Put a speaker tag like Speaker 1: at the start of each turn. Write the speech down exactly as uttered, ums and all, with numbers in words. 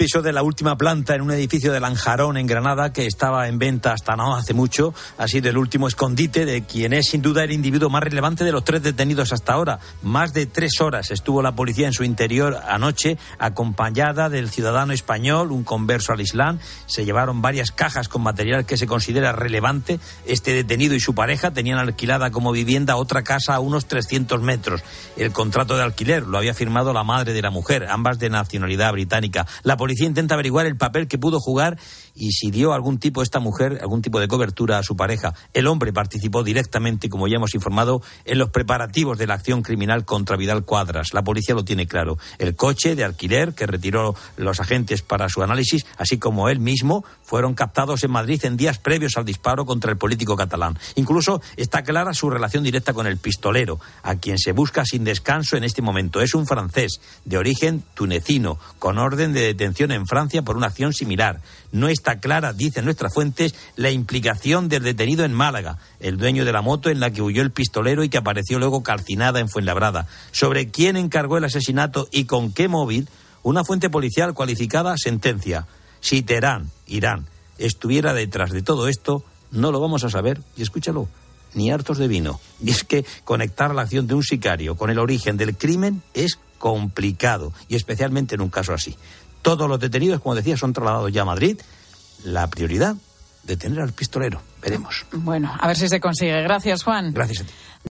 Speaker 1: Piso de la última planta en un edificio de Lanjarón, en Granada, que estaba en venta hasta no hace mucho. Ha sido el último escondite de quien es sin duda el individuo más relevante de los tres detenidos hasta ahora. Más de tres horas estuvo la policía en su interior anoche, acompañada del ciudadano español, un converso al Islam. Se llevaron varias cajas con material que se considera relevante. Este detenido y su pareja tenían alquilada como vivienda otra casa a unos trescientos metros. El contrato de alquiler lo había firmado la madre de la mujer, ambas de nacionalidad británica. La policía intenta averiguar el papel que pudo jugar y si dio algún tipo esta mujer, algún tipo de cobertura a su pareja. El hombre participó directamente, como ya hemos informado, en los preparativos de la acción criminal contra Vidal Quadras. La policía lo tiene claro. El coche de alquiler que retiró los agentes para su análisis, así como él mismo, fueron captados en Madrid en días previos al disparo contra el político catalán. Incluso está clara su relación directa con el pistolero, a quien se busca sin descanso en este momento. Es un francés de origen tunecino, con orden de detención en Francia por una acción similar. No está clara, dicen nuestras fuentes, la implicación del detenido en Málaga, el dueño de la moto en la que huyó el pistolero y que apareció luego calcinada en Fuenlabrada. Sobre quién encargó el asesinato y con qué móvil, una fuente policial cualificada sentencia: si Teherán, Irán, estuviera detrás de todo esto, no lo vamos a saber, y escúchalo, ni hartos de vino. Y es que conectar la acción de un sicario con el origen del crimen es complicado, y especialmente en un caso así. Todos los detenidos, como decía, son trasladados ya a Madrid. La prioridad, detener al pistolero. Veremos.
Speaker 2: Bueno, a ver si se consigue. Gracias, Juan.
Speaker 1: Gracias a ti.